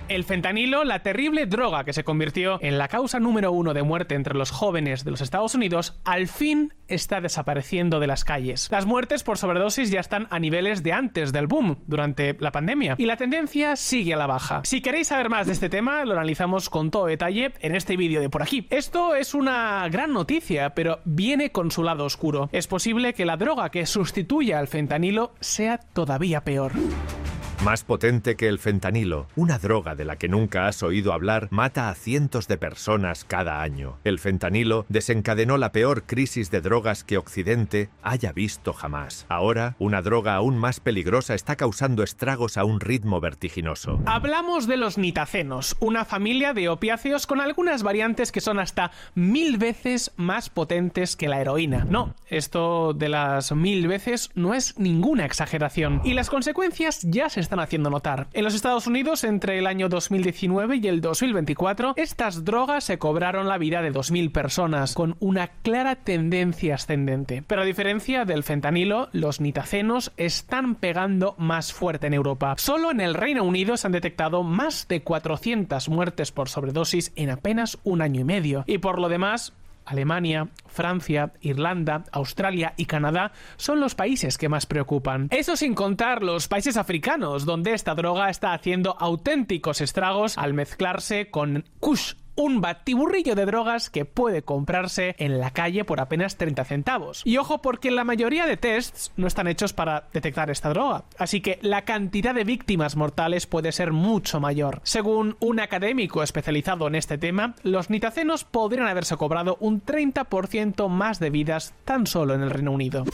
El fentanilo, la terrible droga que se convirtió en la causa número 1 de muerte entre los jóvenes de los Estados Unidos, al fin está desapareciendo de las calles. Las muertes por sobredosis ya están a niveles de antes del boom, durante la pandemia, y la tendencia sigue a la baja. Si queréis saber más de este tema, lo analizamos con todo detalle en este vídeo de por aquí. Esto es una gran noticia, pero viene con su lado oscuro. Es posible que la droga que sustituya al fentanilo sea todavía peor. Más potente que el fentanilo, una droga de la que nunca has oído hablar, mata a cientos de personas cada año. El fentanilo desencadenó la peor crisis de drogas que Occidente haya visto jamás. Ahora, una droga aún más peligrosa está causando estragos a un ritmo vertiginoso. Hablamos de los nitacenos, una familia de opiáceos con algunas variantes que son hasta 1000 veces más potentes que la heroína. No, esto de las 1000 veces no es ninguna exageración. Y las consecuencias ya se están haciendo notar. En los Estados Unidos, entre el año 2019 y el 2024, estas drogas se cobraron la vida de 2000 personas, con una clara tendencia ascendente. Pero a diferencia del fentanilo, los nitacenos están pegando más fuerte en Europa. Solo en el Reino Unido se han detectado más de 400 muertes por sobredosis en apenas un año y medio. Y por lo demás, Alemania, Francia, Irlanda, Australia y Canadá son los países que más preocupan. Eso sin contar los países africanos, donde esta droga está haciendo auténticos estragos al mezclarse con Kush, un batiburrillo de drogas que puede comprarse en la calle por apenas 30 centavos. Y ojo, porque la mayoría de tests no están hechos para detectar esta droga, así que la cantidad de víctimas mortales puede ser mucho mayor. Según un académico especializado en este tema, los nitacenos podrían haberse cobrado un 30% más de vidas tan solo en el Reino Unido.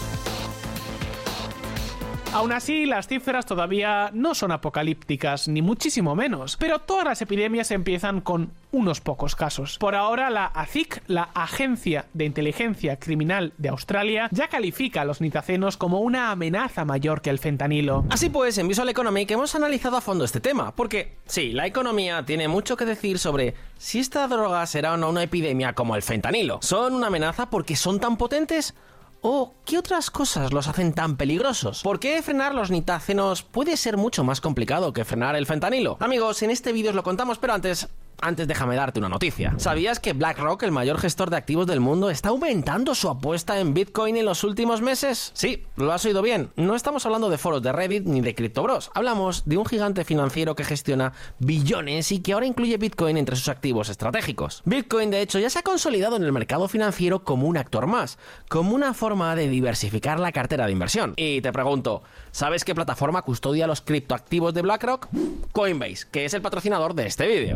Aún así, las cifras todavía no son apocalípticas, ni muchísimo menos, pero todas las epidemias empiezan con unos pocos casos. Por ahora, la ACIC, la Agencia de Inteligencia Criminal de Australia, ya califica a los nitacenos como una amenaza mayor que el fentanilo. Así pues, en Visual Economic hemos analizado a fondo este tema, porque sí, la economía tiene mucho que decir sobre si esta droga será o no una epidemia como el fentanilo. ¿Son una amenaza porque son tan potentes? ¿O qué otras cosas los hacen tan peligrosos? ¿Por qué frenar los nitacenos puede ser mucho más complicado que frenar el fentanilo? Amigos, en este vídeo os lo contamos, pero antes déjame darte una noticia. ¿Sabías que BlackRock, el mayor gestor de activos del mundo, está aumentando su apuesta en Bitcoin en los últimos meses? Sí, lo has oído bien. No estamos hablando de foros de Reddit ni de CryptoBros. Hablamos de un gigante financiero que gestiona billones y que ahora incluye Bitcoin entre sus activos estratégicos. Bitcoin, de hecho, ya se ha consolidado en el mercado financiero como un actor más, como una forma de diversificar la cartera de inversión. Y te pregunto, ¿sabes qué plataforma custodia los criptoactivos de BlackRock? Coinbase, que es el patrocinador de este vídeo.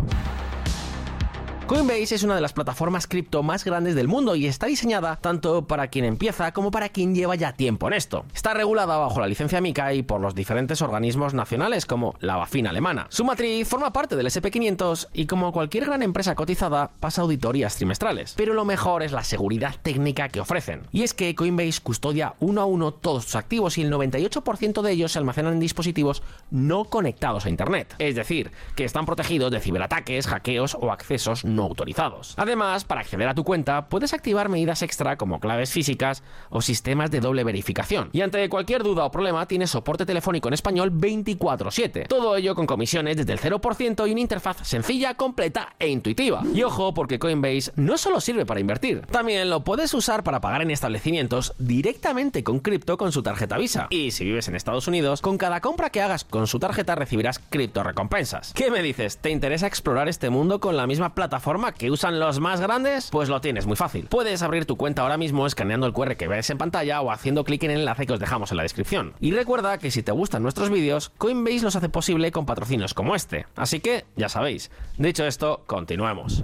Coinbase es una de las plataformas cripto más grandes del mundo y está diseñada tanto para quien empieza como para quien lleva ya tiempo en esto. Está regulada bajo la licencia MiCA y por los diferentes organismos nacionales como la BaFin alemana. Su matriz forma parte del SP500 y como cualquier gran empresa cotizada pasa auditorías trimestrales. Pero lo mejor es la seguridad técnica que ofrecen. Y es que Coinbase custodia uno a uno todos sus activos y el 98% de ellos se almacenan en dispositivos no conectados a Internet. Es decir, que están protegidos de ciberataques, hackeos o accesos no autorizados. Además, para acceder a tu cuenta, puedes activar medidas extra como claves físicas o sistemas de doble verificación. Y ante cualquier duda o problema, tienes soporte telefónico en español 24/7. Todo ello con comisiones desde el 0% y una interfaz sencilla, completa e intuitiva. Y ojo, porque Coinbase no solo sirve para invertir, también lo puedes usar para pagar en establecimientos directamente con cripto con su tarjeta Visa. Y si vives en Estados Unidos, con cada compra que hagas con su tarjeta recibirás cripto recompensas. ¿Qué me dices? ¿Te interesa explorar este mundo con la misma plataforma que usan los más grandes? Pues lo tienes muy fácil. Puedes abrir tu cuenta ahora mismo escaneando el QR que ves en pantalla o haciendo clic en el enlace que os dejamos en la descripción. Y recuerda que si te gustan nuestros vídeos, Coinbase los hace posible con patrocinios como este. Así que, ya sabéis. Dicho esto, continuemos.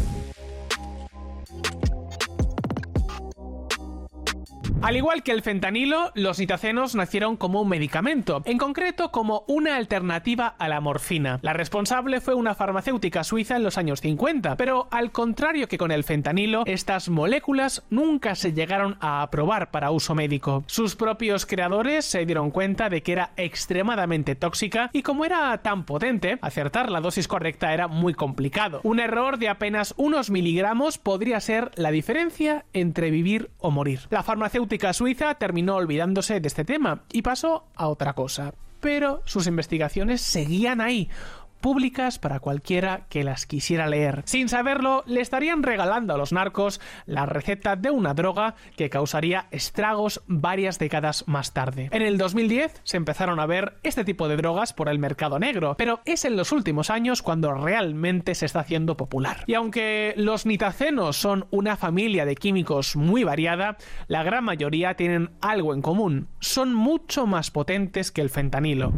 Al igual que el fentanilo, los nitacenos nacieron como un medicamento, en concreto como una alternativa a la morfina. La responsable fue una farmacéutica suiza en los años 50, pero al contrario que con el fentanilo, estas moléculas nunca se llegaron a aprobar para uso médico. Sus propios creadores se dieron cuenta de que era extremadamente tóxica y como era tan potente, acertar la dosis correcta era muy complicado. Un error de apenas unos miligramos podría ser la diferencia entre vivir o morir. La farmacéutica suiza terminó olvidándose de este tema y pasó a otra cosa. Pero sus investigaciones seguían ahí. públicas para cualquiera que las quisiera leer. Sin saberlo, le estarían regalando a los narcos la receta de una droga que causaría estragos varias décadas más tarde. En el 2010 se empezaron a ver este tipo de drogas por el mercado negro, pero es en los últimos años cuando realmente se está haciendo popular. Y aunque los nitazenos son una familia de químicos muy variada, la gran mayoría tienen algo en común: son mucho más potentes que el fentanilo.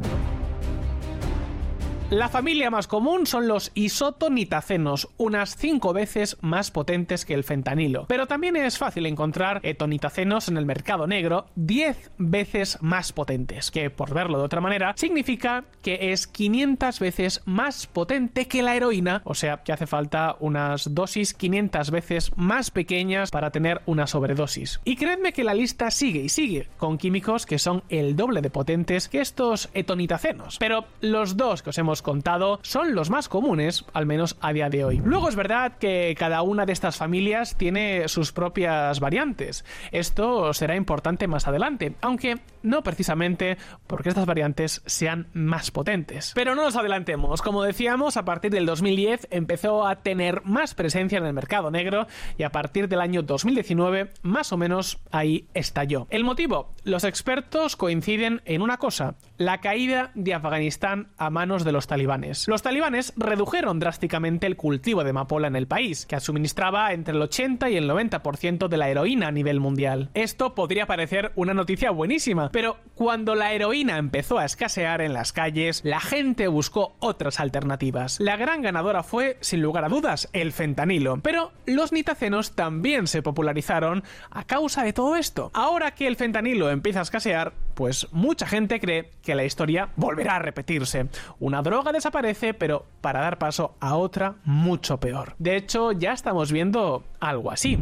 La familia más común son los isotonitacenos, unas 5 veces más potentes que el fentanilo. Pero también es fácil encontrar etonitacenos en el mercado negro 10 veces más potentes, que, por verlo de otra manera, significa que es 500 veces más potente que la heroína, o sea, que hace falta unas dosis 500 veces más pequeñas para tener una sobredosis. Y creedme que la lista sigue y sigue, con químicos que son el doble de potentes que estos etonitacenos. Pero los dos que os hemos contado son los más comunes, al menos a día de hoy. Luego es verdad que cada una de estas familias tiene sus propias variantes. Esto será importante más adelante, aunque no precisamente porque estas variantes sean más potentes. Pero no nos adelantemos. Como decíamos, a partir del 2010 empezó a tener más presencia en el mercado negro y a partir del año 2019 más o menos ahí estalló. ¿El motivo? Los expertos coinciden en una cosa: la caída de Afganistán a manos de los talibanes. Los talibanes redujeron drásticamente el cultivo de amapola en el país, que suministraba entre el 80 y el 90% de la heroína a nivel mundial. Esto podría parecer una noticia buenísima, pero cuando la heroína empezó a escasear en las calles, la gente buscó otras alternativas. La gran ganadora fue, sin lugar a dudas, el fentanilo, pero los nitacenos también se popularizaron a causa de todo esto. Ahora que el fentanilo empieza a escasear, pues mucha gente cree que la historia volverá a repetirse. Una droga desaparece, pero para dar paso a otra mucho peor. De hecho, ya estamos viendo algo así.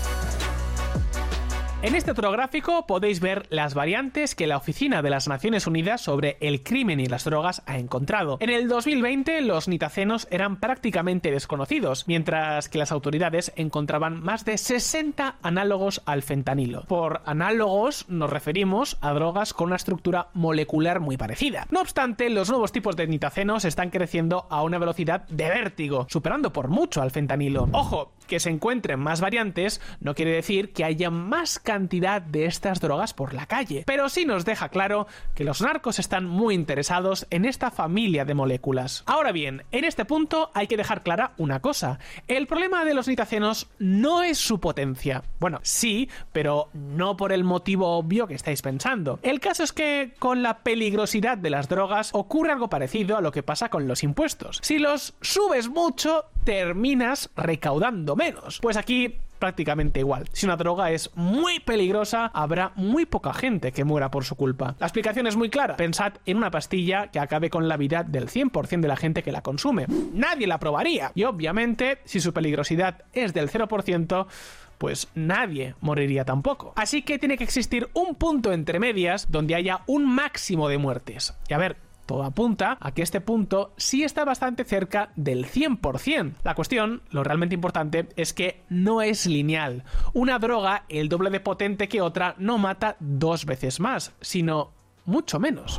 En este otro gráfico podéis ver las variantes que la Oficina de las Naciones Unidas sobre el Crimen y las Drogas ha encontrado. En el 2020 los nitacenos eran prácticamente desconocidos, mientras que las autoridades encontraban más de 60 análogos al fentanilo. Por análogos nos referimos a drogas con una estructura molecular muy parecida. No obstante, los nuevos tipos de nitacenos están creciendo a una velocidad de vértigo, superando por mucho al fentanilo. Ojo, que se encuentren más variantes no quiere decir que haya más cantidad de estas drogas por la calle, pero sí nos deja claro que los narcos están muy interesados en esta familia de moléculas. Ahora bien, en este punto hay que dejar clara una cosa: el problema de los nitacenos no es su potencia. Bueno, sí, pero no por el motivo obvio que estáis pensando. El caso es que con la peligrosidad de las drogas ocurre algo parecido a lo que pasa con los impuestos. Si los subes mucho, terminas recaudando menos. Pues aquí prácticamente igual. Si una droga es muy peligrosa, habrá muy poca gente que muera por su culpa. La explicación es muy clara. Pensad en una pastilla que acabe con la vida del 100% de la gente que la consume. Nadie la probaría. Y obviamente, si su peligrosidad es del 0%, pues nadie moriría tampoco. Así que tiene que existir un punto entre medias donde haya un máximo de muertes. Y a ver, todo apunta a que este punto sí está bastante cerca del 100%. La cuestión, lo realmente importante, es que no es lineal. Una droga, el doble de potente que otra, no mata 2 veces más, sino mucho menos.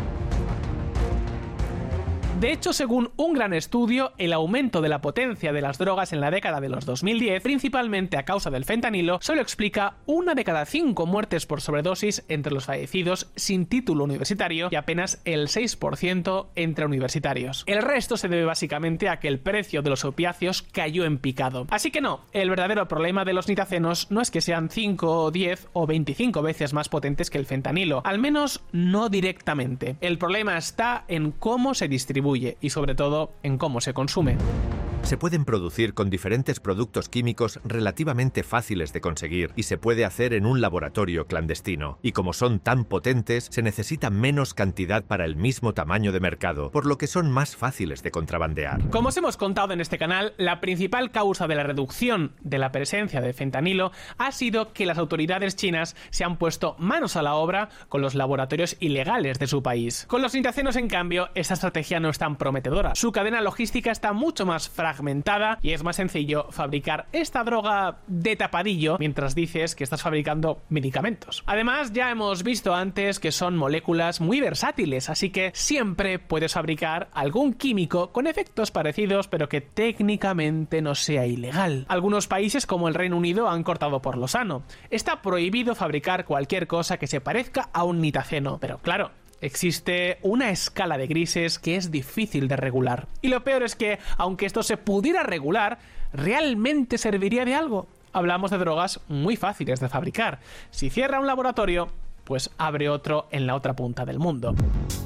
De hecho, según un gran estudio, el aumento de la potencia de las drogas en la década de los 2010, principalmente a causa del fentanilo, solo explica 1 de cada 5 muertes por sobredosis entre los fallecidos sin título universitario y apenas el 6% entre universitarios. El resto se debe básicamente a que el precio de los opiáceos cayó en picado. Así que no, el verdadero problema de los nitacenos no es que sean 5, 10 o 25 veces más potentes que el fentanilo, al menos no directamente. El problema está en cómo se distribuye y sobre todo en cómo se consume. Se pueden producir con diferentes productos químicos relativamente fáciles de conseguir y se puede hacer en un laboratorio clandestino. Y como son tan potentes, se necesita menos cantidad para el mismo tamaño de mercado, por lo que son más fáciles de contrabandear. Como os hemos contado en este canal, la principal causa de la reducción de la presencia de fentanilo ha sido que las autoridades chinas se han puesto manos a la obra con los laboratorios ilegales de su país. Con los nitacenos, en cambio, esta estrategia no es tan prometedora. Su cadena logística está mucho más frágil fragmentada y es más sencillo fabricar esta droga de tapadillo mientras dices que estás fabricando medicamentos. Además, ya hemos visto antes que son moléculas muy versátiles, así que siempre puedes fabricar algún químico con efectos parecidos pero que técnicamente no sea ilegal. Algunos países como el Reino Unido han cortado por lo sano. Está prohibido fabricar cualquier cosa que se parezca a un nitaceno, pero claro, existe una escala de grises que es difícil de regular. Y lo peor es que, aunque esto se pudiera regular, ¿realmente serviría de algo? Hablamos de drogas muy fáciles de fabricar. Si cierra un laboratorio, pues abre otro en la otra punta del mundo.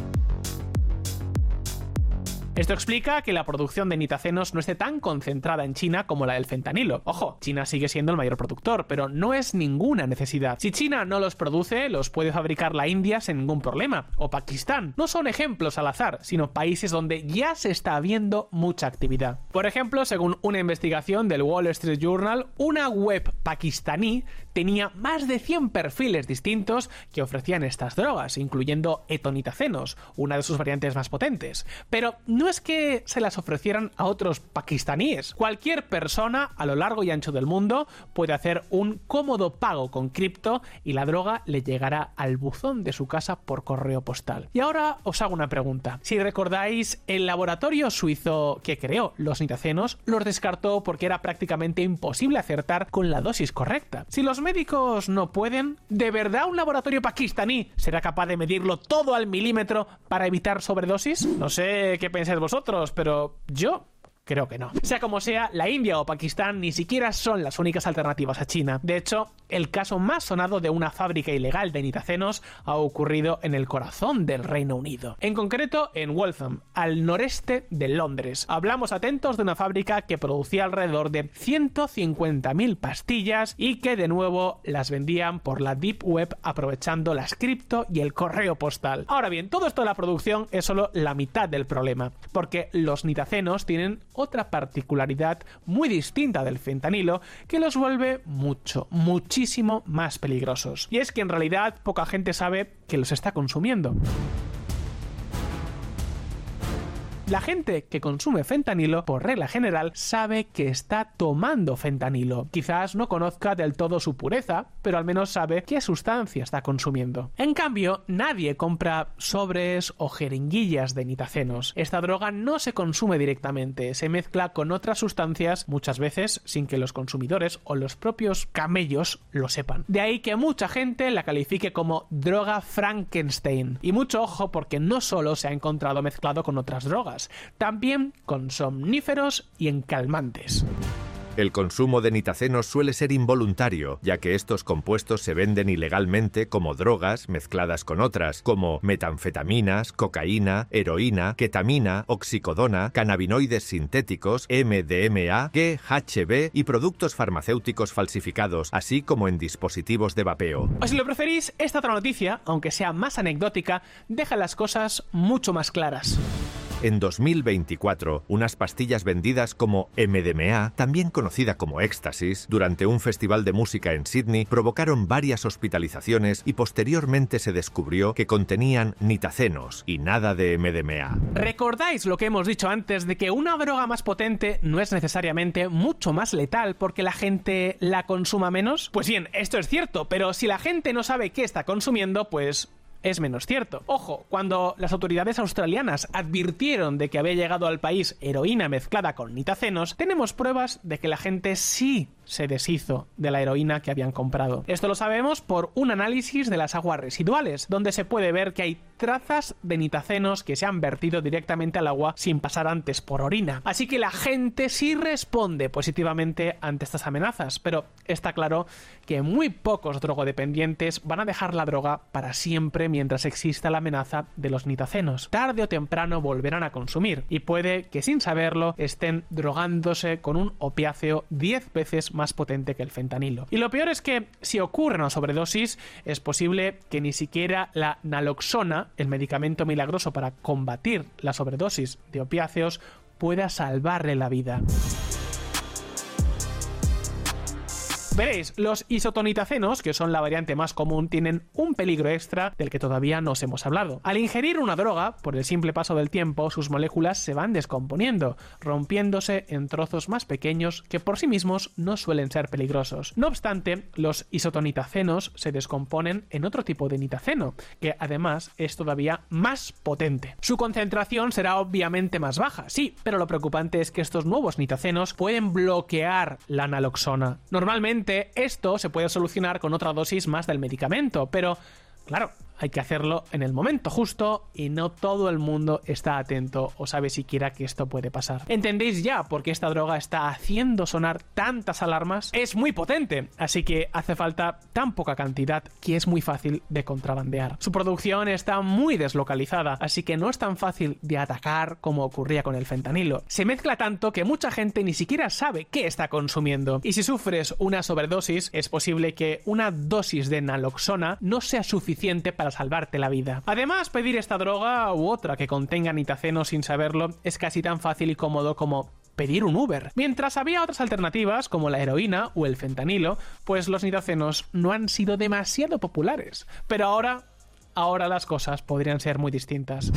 Esto explica que la producción de nitacenos no esté tan concentrada en China como la del fentanilo. Ojo, China sigue siendo el mayor productor, pero no es ninguna necesidad. Si China no los produce, los puede fabricar la India sin ningún problema, o Pakistán. No son ejemplos al azar, sino países donde ya se está viendo mucha actividad. Por ejemplo, según una investigación del Wall Street Journal, una web pakistaní tenía más de 100 perfiles distintos que ofrecían estas drogas, incluyendo etonitacenos, una de sus variantes más potentes. Pero no es que se las ofrecieran a otros pakistaníes. Cualquier persona a lo largo y ancho del mundo puede hacer un cómodo pago con cripto y la droga le llegará al buzón de su casa por correo postal. Y ahora os hago una pregunta. Si recordáis, el laboratorio suizo que creó los nitacenos los descartó porque era prácticamente imposible acertar con la dosis correcta. Si los médicos no pueden, ¿de verdad un laboratorio pakistaní será capaz de medirlo todo al milímetro para evitar sobredosis? No sé qué pensáis vosotros, pero yo creo que no. Sea como sea, la India o Pakistán ni siquiera son las únicas alternativas a China. De hecho, el caso más sonado de una fábrica ilegal de nitacenos ha ocurrido en el corazón del Reino Unido. En concreto, en Waltham, al noreste de Londres. Hablamos, atentos, de una fábrica que producía alrededor de 150.000 pastillas y que de nuevo las vendían por la Deep Web aprovechando las cripto y el correo postal. Ahora bien, todo esto de la producción es solo la mitad del problema, porque los nitacenos tienen otra particularidad muy distinta del fentanilo que los vuelve muchísimo más peligrosos. Y es que en realidad poca gente sabe que los está consumiendo. La gente que consume fentanilo, por regla general, sabe que está tomando fentanilo. Quizás no conozca del todo su pureza, pero al menos sabe qué sustancia está consumiendo. En cambio, nadie compra sobres o jeringuillas de nitacenos. Esta droga no se consume directamente, se mezcla con otras sustancias, muchas veces sin que los consumidores o los propios camellos lo sepan. De ahí que mucha gente la califique como droga Frankenstein. Y mucho ojo, porque no solo se ha encontrado mezclado con otras drogas, también con somníferos y en calmantes. El consumo de nitacenos suele ser involuntario, ya que estos compuestos se venden ilegalmente como drogas mezcladas con otras, como metanfetaminas, cocaína, heroína, ketamina, oxicodona, cannabinoides sintéticos, MDMA, GHB y productos farmacéuticos falsificados, así como en dispositivos de vapeo. O si lo preferís, esta otra noticia, aunque sea más anecdótica, deja las cosas mucho más claras. En 2024, unas pastillas vendidas como MDMA, también conocida como éxtasis, durante un festival de música en Sydney, provocaron varias hospitalizaciones y posteriormente se descubrió que contenían nitacenos y nada de MDMA. ¿Recordáis lo que hemos dicho antes de que una droga más potente no es necesariamente mucho más letal porque la gente la consuma menos? Pues bien, esto es cierto, pero si la gente no sabe qué está consumiendo, pues es menos cierto. Ojo, cuando las autoridades australianas advirtieron de que había llegado al país heroína mezclada con nitacenos, tenemos pruebas de que la gente sí se deshizo de la heroína que habían comprado. Esto lo sabemos por un análisis de las aguas residuales, donde se puede ver que hay trazas de nitacenos que se han vertido directamente al agua sin pasar antes por orina. Así que la gente sí responde positivamente ante estas amenazas, pero está claro que muy pocos drogodependientes van a dejar la droga para siempre mientras exista la amenaza de los nitacenos. Tarde o temprano volverán a consumir y puede que sin saberlo estén drogándose con un opiáceo 10 veces más potente que el fentanilo. Y lo peor es que si ocurre una sobredosis, es posible que ni siquiera la naloxona, el medicamento milagroso para combatir la sobredosis de opiáceos, pueda salvarle la vida. Veréis, los isotonitacenos, que son la variante más común, tienen un peligro extra del que todavía no os hemos hablado. Al ingerir una droga, por el simple paso del tiempo, sus moléculas se van descomponiendo, rompiéndose en trozos más pequeños que por sí mismos no suelen ser peligrosos. No obstante, los isotonitacenos se descomponen en otro tipo de nitaceno, que además es todavía más potente. Su concentración será obviamente más baja, sí, pero lo preocupante es que estos nuevos nitacenos pueden bloquear la naloxona. Normalmente esto se puede solucionar con otra dosis más del medicamento, pero claro, hay que hacerlo en el momento justo y no todo el mundo está atento o sabe siquiera que esto puede pasar. ¿Entendéis ya por qué esta droga está haciendo sonar tantas alarmas? Es muy potente, así que hace falta tan poca cantidad que es muy fácil de contrabandear. Su producción está muy deslocalizada, así que no es tan fácil de atacar como ocurría con el fentanilo. Se mezcla tanto que mucha gente ni siquiera sabe qué está consumiendo. Y si sufres una sobredosis, es posible que una dosis de naloxona no sea suficiente para salvarte la vida. Además, pedir esta droga u otra que contenga nitaceno sin saberlo es casi tan fácil y cómodo como pedir un Uber. Mientras había otras alternativas como la heroína o el fentanilo, pues los nitacenos no han sido demasiado populares. Pero ahora las cosas podrían ser muy distintas.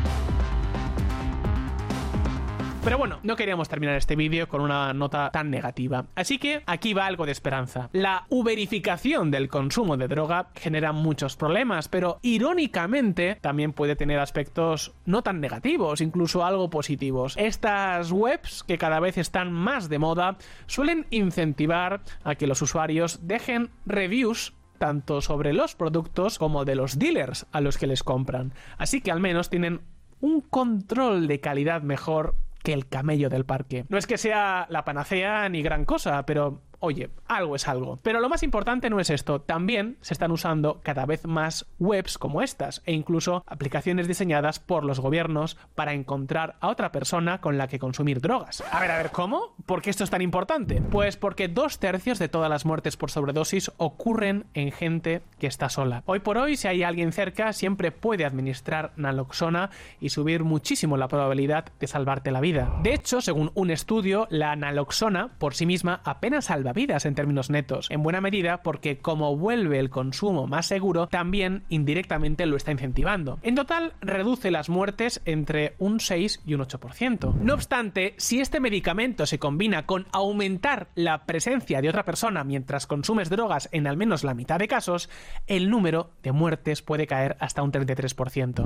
Pero bueno, no queríamos terminar este vídeo con una nota tan negativa. Así que aquí va algo de esperanza. La uberificación del consumo de droga genera muchos problemas, pero irónicamente también puede tener aspectos no tan negativos, incluso algo positivos. Estas webs, que cada vez están más de moda, suelen incentivar a que los usuarios dejen reviews tanto sobre los productos como de los dealers a los que les compran. Así que al menos tienen un control de calidad mejor que el camello del parque. No es que sea la panacea ni gran cosa, pero oye, algo es algo. Pero lo más importante no es esto. También se están usando cada vez más webs como estas e incluso aplicaciones diseñadas por los gobiernos para encontrar a otra persona con la que consumir drogas. A ver, ¿cómo? ¿Por qué esto es tan importante? Pues porque 2/3 de todas las muertes por sobredosis ocurren en gente que está sola. Hoy por hoy, si hay alguien cerca, siempre puede administrar naloxona y subir muchísimo la probabilidad de salvarte la vida. De hecho, según un estudio, la naloxona por sí misma apenas salva vidas en términos netos, en buena medida porque como vuelve el consumo más seguro, también indirectamente lo está incentivando. En total, reduce las muertes entre un 6 y un 8%. No obstante, si este medicamento se combina con aumentar la presencia de otra persona mientras consumes drogas en al menos la mitad de casos, el número de muertes puede caer hasta un 33%.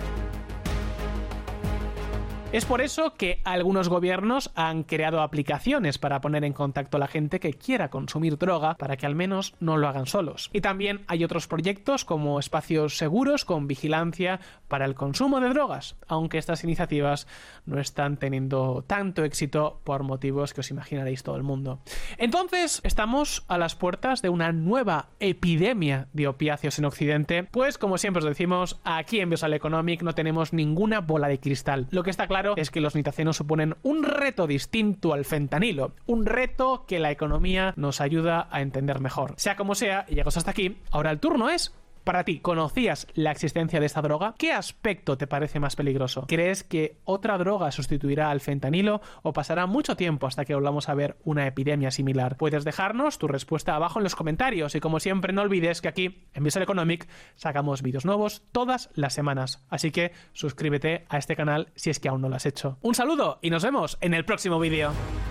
Es por eso que algunos gobiernos han creado aplicaciones para poner en contacto a la gente que quiera consumir droga para que al menos no lo hagan solos. Y también hay otros proyectos como espacios seguros con vigilancia para el consumo de drogas, aunque estas iniciativas no están teniendo tanto éxito por motivos que os imaginaréis todo el mundo. Entonces, ¿estamos a las puertas de una nueva epidemia de opiáceos en Occidente? Pues como siempre os decimos, aquí en Biosal Economic no tenemos ninguna bola de cristal. Lo que está claro es que los nitacenos suponen un reto distinto al fentanilo, un reto que la economía nos ayuda a entender mejor. Sea como sea, y llegados hasta aquí, ahora el turno es para ti. ¿Conocías la existencia de esta droga? ¿Qué aspecto te parece más peligroso? ¿Crees que otra droga sustituirá al fentanilo o pasará mucho tiempo hasta que volvamos a ver una epidemia similar? Puedes dejarnos tu respuesta abajo en los comentarios y como siempre no olvides que aquí en Biosal Economic sacamos vídeos nuevos todas las semanas, así que suscríbete a este canal si es que aún no lo has hecho. Un saludo y nos vemos en el próximo vídeo.